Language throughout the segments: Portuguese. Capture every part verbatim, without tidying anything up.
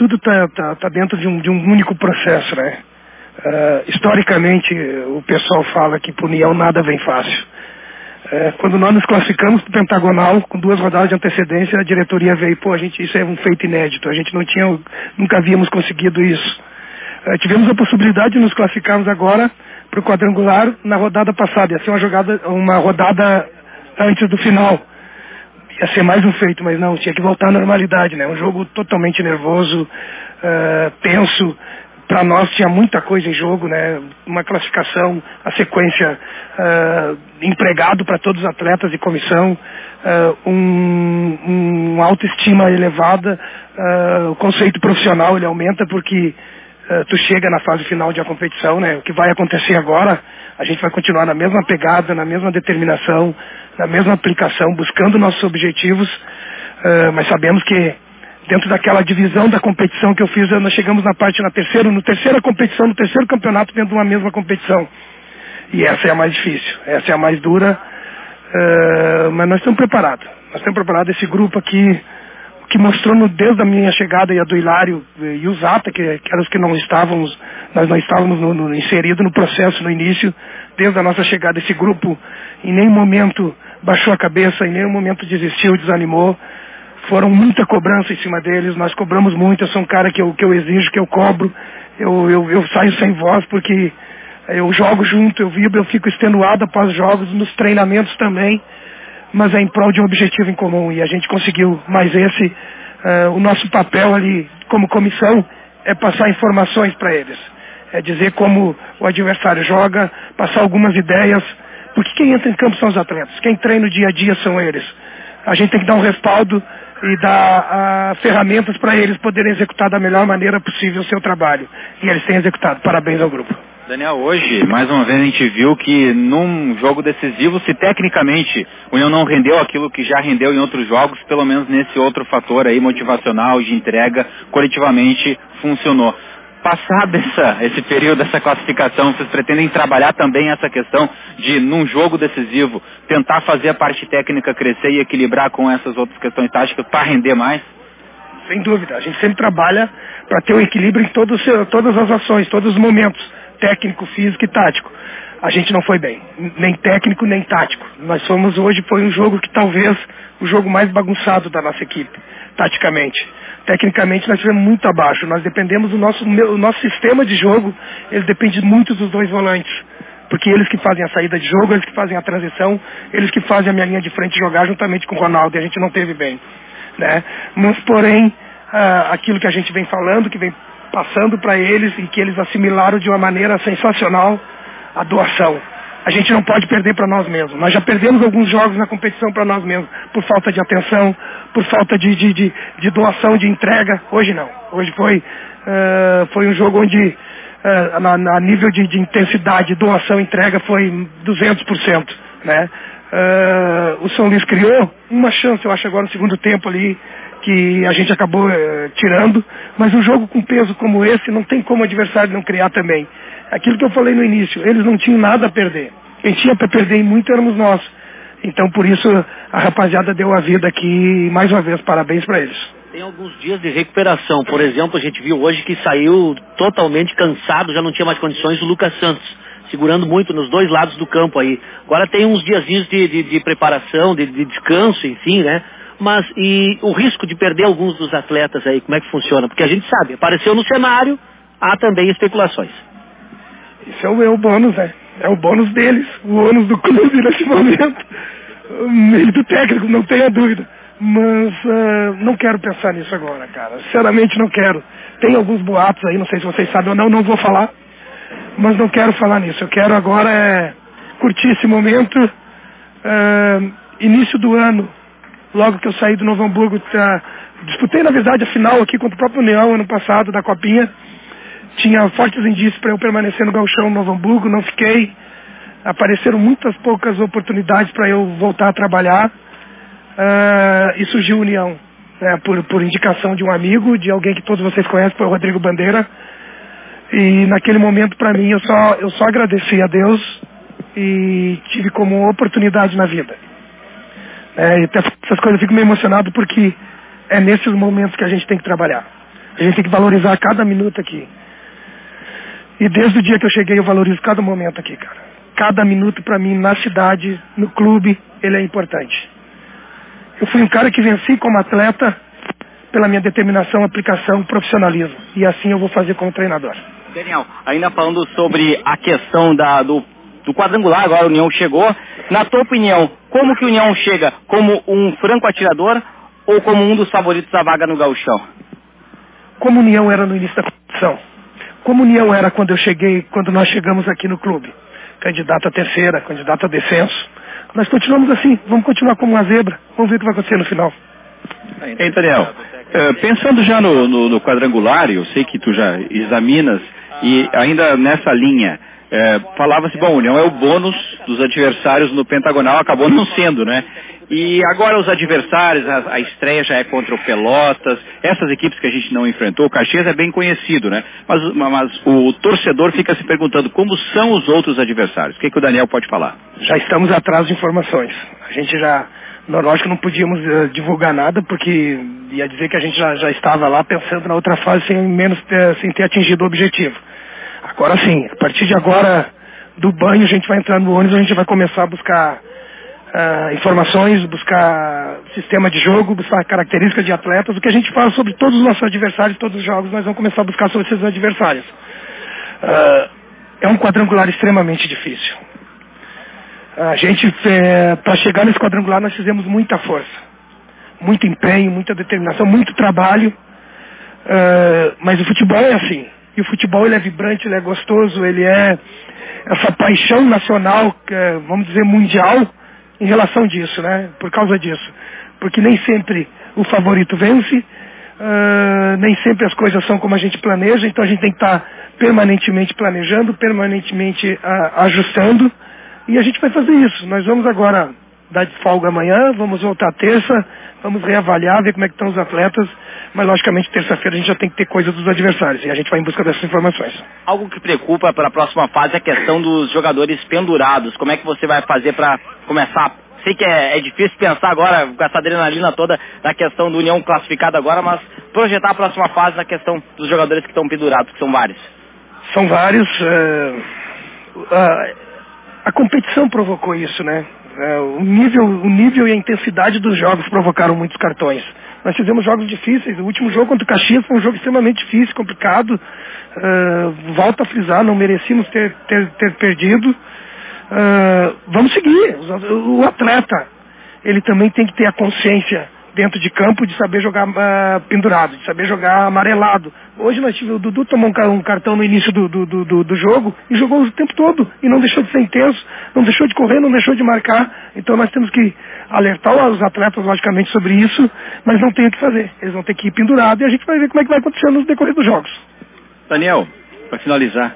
tudo está tá, tá dentro de um, de um único processo, né? Uh, historicamente, o pessoal fala que para o União nada vem fácil. Uh, quando nós nos classificamos para o Pentagonal, com duas rodadas de antecedência, a diretoria veio, pô, a gente, isso é um feito inédito, a gente não tinha, nunca havíamos conseguido isso. Uh, tivemos a possibilidade de nos classificarmos agora para o quadrangular na rodada passada, ia ser uma, jogada, uma rodada antes do final. Ia ser mais um feito, mas não, tinha que voltar à normalidade, né? Um jogo totalmente nervoso, uh, tenso. Para nós tinha muita coisa em jogo, né? Uma classificação, a sequência, uh, empregado para todos os atletas e comissão, uh, um, um autoestima elevada, uh, o conceito profissional ele aumenta porque uh, tu chega na fase final de a competição, né? O que vai acontecer agora, a gente vai continuar na mesma pegada, na mesma determinação, na mesma aplicação, buscando nossos objetivos, uh, mas sabemos que dentro daquela divisão da competição que eu fiz, nós chegamos na parte, na terceira, no terceira competição, no terceiro campeonato dentro de uma mesma competição. E essa é a mais difícil, essa é a mais dura, uh, mas nós estamos preparados. Nós estamos preparados, esse grupo aqui, que mostrou no, desde a minha chegada e a do Hilário e o Zata, que, que eram os que não estávamos, nós não estávamos no, no, inseridos no processo no início, desde a nossa chegada, esse grupo em nenhum momento baixou a cabeça, em nenhum momento desistiu, desanimou. Foram muita cobrança em cima deles, nós cobramos muito, eu sou um cara que eu, que eu exijo, que eu cobro, eu, eu, eu saio sem voz porque eu jogo junto, eu vibro, eu fico extenuado após jogos, nos treinamentos também, mas é em prol de um objetivo em comum e a gente conseguiu. Mas esse, uh, o nosso papel ali como comissão é passar informações para eles, é dizer como o adversário joga, passar algumas ideias, porque quem entra em campo são os atletas, quem treina o dia a dia são eles. A gente tem que dar um respaldo e dar uh, ferramentas para eles poderem executar da melhor maneira possível o seu trabalho. E eles têm executado. Parabéns ao grupo. Daniel, hoje, mais uma vez a gente viu que num jogo decisivo, se tecnicamente o União não rendeu aquilo que já rendeu em outros jogos, pelo menos nesse outro fator aí motivacional, de entrega, coletivamente funcionou. Passado essa, esse período, essa classificação, vocês pretendem trabalhar também essa questão de, num jogo decisivo, tentar fazer a parte técnica crescer e equilibrar com essas outras questões táticas para render mais? Sem dúvida, a gente sempre trabalha para ter um equilíbrio em todos, todas as ações, todos os momentos, técnico, físico e tático. A gente não foi bem, nem técnico nem tático. Nós fomos hoje, foi um jogo que talvez o jogo mais bagunçado da nossa equipe, taticamente. Tecnicamente nós estivemos muito abaixo, nós dependemos do nosso, o nosso sistema de jogo, ele depende muito dos dois volantes, porque eles que fazem a saída de jogo, eles que fazem a transição, eles que fazem a minha linha de frente jogar juntamente com o Ronaldo, e a gente não teve bem, né? Mas porém, ah, aquilo que a gente vem falando, que vem passando para eles e que eles assimilaram de uma maneira sensacional, a doação. A gente não pode perder para nós mesmos. Nós já perdemos alguns jogos na competição para nós mesmos, por falta de atenção, por falta de, de, de, de doação, de entrega. Hoje não. Hoje foi, uh, foi um jogo onde, uh, na, na nível de, de intensidade, doação, entrega, foi duzentos por cento. Né? Uh, o São Luís criou uma chance, eu acho, agora no segundo tempo ali, que a gente acabou uh, tirando, mas um jogo com peso como esse, não tem como o adversário não criar também. Aquilo que eu falei no início, eles não tinham nada a perder. Quem tinha para perder em muito éramos nós. Então, por isso, a rapaziada deu a vida aqui e, mais uma vez, parabéns para eles. Tem alguns dias de recuperação. Por exemplo, a gente viu hoje que saiu totalmente cansado, já não tinha mais condições, o Lucas Santos, segurando muito nos dois lados do campo aí. Agora tem uns diazinhos de, de, de preparação, de, de descanso, enfim, né? Mas, e o risco de perder alguns dos atletas aí, como é que funciona? Porque a gente sabe, apareceu no cenário, há também especulações. Isso é o, é o bônus, né? É o bônus deles, o ônus do clube nesse momento. O mérito técnico, não tenha dúvida. Mas uh, não quero pensar nisso agora, cara. Sinceramente não quero. Tem alguns boatos aí, não sei se vocês sabem ou não, não vou falar. Mas não quero falar nisso. Eu quero agora é, curtir esse momento. Uh, início do ano, logo que eu saí do Novo Hamburgo, tá, disputei na verdade a final aqui contra o próprio União ano passado da Copinha. Tinha fortes indícios para eu permanecer no Gauchão Novo Hamburgo, não fiquei. Apareceram muitas poucas oportunidades para eu voltar a trabalhar. Uh, e surgiu União, né, por, por indicação de um amigo, de alguém que todos vocês conhecem, foi o Rodrigo Bandeira. E naquele momento, para mim, eu só, eu só agradeci a Deus e tive como oportunidade na vida. É, e até essas coisas eu fico meio emocionado porque é nesses momentos que a gente tem que trabalhar. A gente tem que valorizar cada minuto aqui. E desde o dia que eu cheguei, eu valorizo cada momento aqui, cara. Cada minuto pra mim, na cidade, no clube, ele é importante. Eu fui um cara que venci como atleta pela minha determinação, aplicação, profissionalismo. E assim eu vou fazer como treinador. Daniel, ainda falando sobre a questão da, do, do quadrangular, agora a União chegou. Na tua opinião, como que a União chega? Como um franco atirador ou como um dos favoritos da vaga no Gauchão? Como a União era no início da competição. Como a União era quando eu cheguei, quando nós chegamos aqui no clube. Candidato a terceira, candidato a descenso. Nós continuamos assim, vamos continuar como uma zebra. Vamos ver o que vai acontecer no final. Ei, Daniel, uh, pensando já no, no, no quadrangular, eu sei que tu já examinas, e ainda nessa linha, uh, falava-se, bom, a União é o bônus dos adversários no pentagonal, acabou não sendo, né? E agora os adversários, a, a estreia já é contra o Pelotas, essas equipes que a gente não enfrentou, o Caxias é bem conhecido, né? Mas, mas o torcedor fica se perguntando como são os outros adversários. O que, que o Daniel pode falar? Já estamos atrás de informações. A gente já, lógico que não podíamos uh, divulgar nada, porque ia dizer que a gente já, já estava lá pensando na outra fase sem, menos ter, sem ter atingido o objetivo. Agora sim, a partir de agora, do banho, a gente vai entrar no ônibus, a gente vai começar a buscar Uh, informações, buscar sistema de jogo, buscar características de atletas, o que a gente fala sobre todos os nossos adversários, todos os jogos, nós vamos começar a buscar sobre esses adversários. Uh, é um quadrangular extremamente difícil. Uh, a gente, é, para chegar nesse quadrangular, nós fizemos muita força, muito empenho, muita determinação, muito trabalho, uh, mas o futebol é assim, e o futebol ele é vibrante, ele é gostoso, ele é essa paixão nacional, que é, vamos dizer, mundial, em relação disso, né? Por causa disso. Porque nem sempre o favorito vence, uh, nem sempre as coisas são como a gente planeja, então a gente tem que estar permanentemente planejando, permanentemente uh, ajustando, e a gente vai fazer isso. Nós vamos agora dar de folga amanhã, vamos voltar terça, vamos reavaliar, ver como é que estão os atletas, mas logicamente terça-feira a gente já tem que ter coisa dos adversários, e a gente vai em busca dessas informações. Algo que preocupa para a próxima fase é a questão dos jogadores pendurados. Como é que você vai fazer para começar? Sei que é, é difícil pensar agora com essa adrenalina toda na questão do União classificado agora, mas projetar a próxima fase na questão dos jogadores que estão pendurados, que são vários. São vários. Uh, uh, a competição provocou isso, né? Uh, o, nível, o nível e a intensidade dos jogos provocaram muitos cartões. Nós fizemos jogos difíceis. O último jogo contra o Caxias foi um jogo extremamente difícil, complicado. Uh, volto a frisar, não merecíamos ter, ter, ter perdido. Uh, vamos seguir. O, o atleta, ele também tem que ter a consciência dentro de campo de saber jogar uh, pendurado, de saber jogar amarelado. Hoje nós tivemos, o Dudu tomou um, um cartão no início do, do, do, do jogo e jogou o tempo todo e não deixou de ser intenso, não deixou de correr, não deixou de marcar. Então nós temos que alertar os atletas logicamente sobre isso, mas não tem o que fazer. Eles vão ter que ir pendurado e a gente vai ver como é que vai acontecer no decorrer dos jogos. Daniel, para finalizar,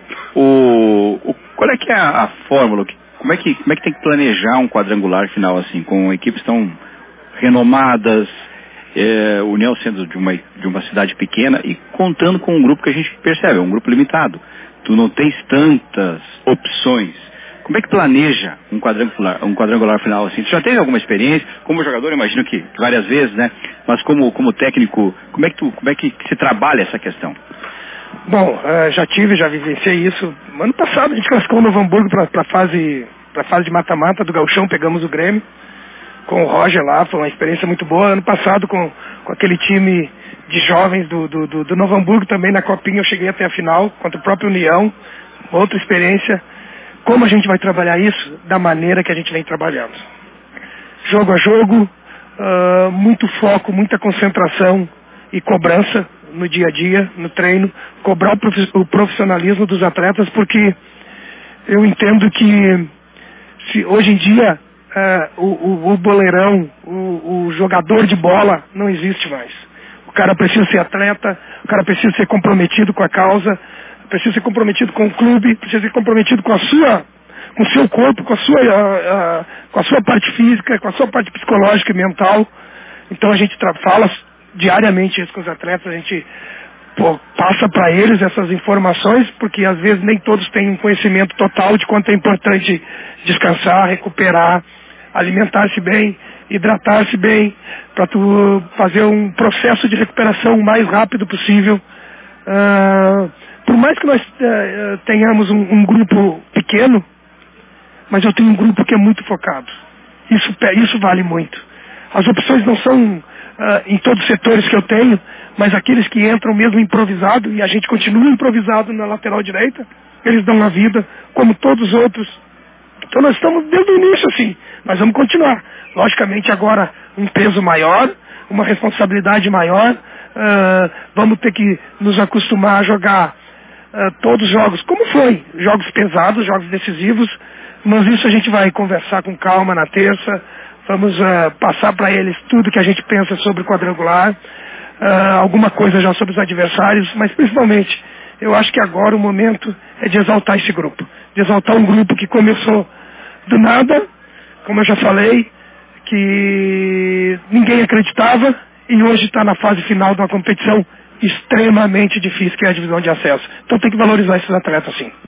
o, o, qual é que é a, a fórmula? Como é, que, como é que tem que planejar um quadrangular final assim, com equipes tão renomadas, é, União sendo de uma, de uma cidade pequena e contando com um grupo que a gente percebe, é um grupo limitado. Tu não tens tantas opções. Como é que planeja um quadrangular, um quadrangular final assim? Tu já teve alguma experiência? Como jogador, imagino que várias vezes, né? Mas como, como técnico, como é que tu, como é que se trabalha essa questão? Bom, uh, já tive, já vivenciei isso. Ano passado a gente classificou o Novo Hamburgo para a fase, pra fase de mata-mata do Gauchão, pegamos o Grêmio com o Roger lá, foi uma experiência muito boa. Ano passado com, com aquele time de jovens do, do, do, do Novo Hamburgo também na Copinha eu cheguei até a final, contra o próprio União, outra experiência. Como a gente vai trabalhar isso? Da maneira que a gente vem trabalhando. Jogo a jogo, uh, muito foco, muita concentração e cobrança no dia a dia, no treino, cobrar o profissionalismo dos atletas, porque eu entendo que se hoje em dia uh, o, o, o boleirão, o, o jogador de bola não existe mais. O cara precisa ser atleta, o cara precisa ser comprometido com a causa, precisa ser comprometido com o clube, precisa ser comprometido com a sua, com o seu corpo, com a sua, uh, uh, com a sua parte física, com a sua parte psicológica e mental. Então a gente fala diariamente isso com os atletas, a gente pô, passa para eles essas informações, porque às vezes nem todos têm um conhecimento total de quanto é importante descansar, recuperar, alimentar-se bem, hidratar-se bem, para tu fazer um processo de recuperação o mais rápido possível. Uh, por mais que nós uh, tenhamos um, um grupo pequeno, mas eu tenho um grupo que é muito focado. Isso, isso vale muito. As opções não são uh, em todos os setores que eu tenho, mas aqueles que entram mesmo improvisado, e a gente continua improvisado na lateral direita, eles dão a vida, como todos os outros. Então nós estamos desde o início assim, nós vamos continuar. Logicamente agora um peso maior, uma responsabilidade maior, uh, vamos ter que nos acostumar a jogar uh, todos os jogos, como foi, jogos pesados, jogos decisivos, mas isso a gente vai conversar com calma na terça, vamos uh, passar para eles tudo que a gente pensa sobre o quadrangular, uh, alguma coisa já sobre os adversários, mas principalmente eu acho que agora o momento é de exaltar esse grupo, de exaltar um grupo que começou do nada, como eu já falei, que ninguém acreditava e hoje está na fase final de uma competição extremamente difícil, que é a divisão de acesso. Então tem que valorizar esses atletas sim.